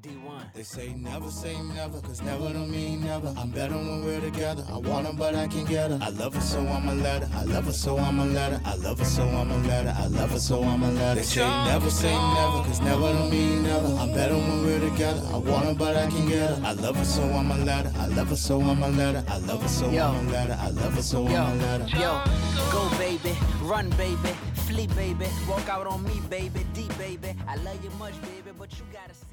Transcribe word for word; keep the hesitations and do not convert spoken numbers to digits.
D one. They say never say never, cause never don't mean never. I'm better when we're together. I want her, but I can't get her. I love her, so I'ma let her. I love her, so I'ma let her. I love her, so I'ma let her. I love her, so I'ma let her. They say never say never, cause never don't mean never. I'm better when we're together. I want her, but I can't get her. I love her, so I'ma let her. I love her, so I'ma let her. I love her, so I'ma let her. I love her, so I'ma let her. Yo, go baby, run baby, flee baby, walk out on me baby, D baby. I love you much baby, but you gotta